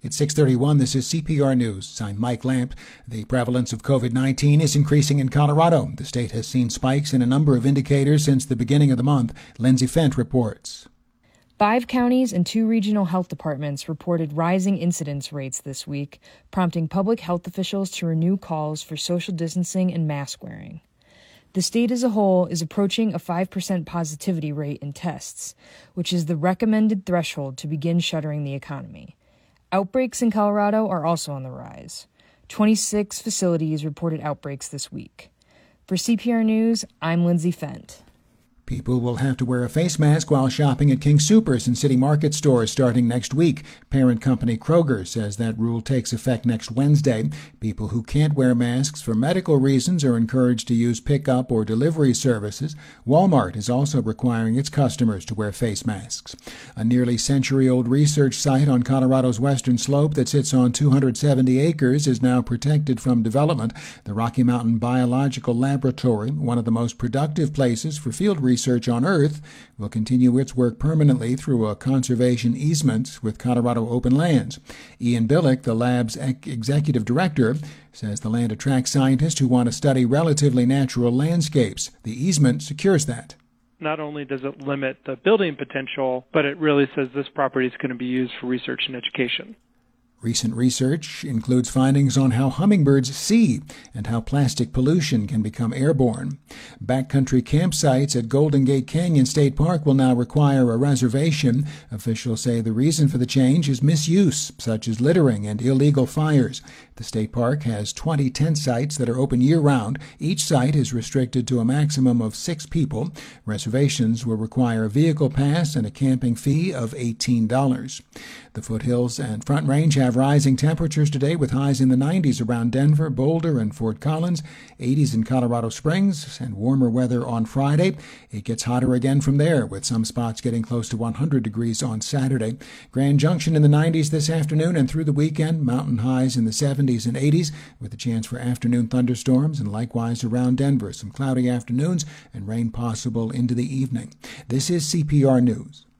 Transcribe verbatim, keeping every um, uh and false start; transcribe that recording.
It's six thirty-one. This is C P R News. I'm Mike Lamp. The prevalence of COVID nineteen is increasing in Colorado. The state has seen spikes in a number of indicators since the beginning of the month. Lindsay Fent reports. Five counties and two regional health departments reported rising incidence rates this week, prompting public health officials to renew calls for social distancing and mask wearing. The state as a whole is approaching a five percent positivity rate in tests, which is the recommended threshold to begin shuttering the economy. Outbreaks in Colorado are also on the rise. twenty-six facilities reported outbreaks this week. For C P R News, I'm Lindsay Fent. People will have to wear a face mask while shopping at King Soopers and City Market stores starting next week. Parent company Kroger says that rule takes effect next Wednesday. People who can't wear masks for medical reasons are encouraged to use pickup or delivery services. Walmart is also requiring its customers to wear face masks. A nearly century-old research site on Colorado's western slope that sits on two hundred seventy acres is now protected from development. The Rocky Mountain Biological Laboratory, one of the most productive places for field research Research on Earth, will continue its work permanently through a conservation easement with Colorado Open Lands. Ian Billick, the lab's executive director, says the land attracts scientists who want to study relatively natural landscapes. The easement secures that. Not only does it limit the building potential, but it really says this property is going to be used for research and education. Recent research includes findings on how hummingbirds see and how plastic pollution can become airborne. Backcountry campsites at Golden Gate Canyon State Park will now require a reservation. Officials say the reason for the change is misuse, such as littering and illegal fires. The state park has twenty tent sites that are open year-round. Each site is restricted to a maximum of six people. Reservations will require a vehicle pass and a camping fee of eighteen dollars. The foothills and Front Range have rising temperatures today with highs in the nineties around Denver, Boulder, and Fort Collins, eighties in Colorado Springs, and warmer weather on Friday. It gets hotter again from there, with some spots getting close to one hundred degrees on Saturday. Grand Junction in the nineties this afternoon and through the weekend, mountain highs in the seventies and eighties, with a chance for afternoon thunderstorms, and likewise around Denver, some cloudy afternoons and rain possible into the evening. This is C P R News.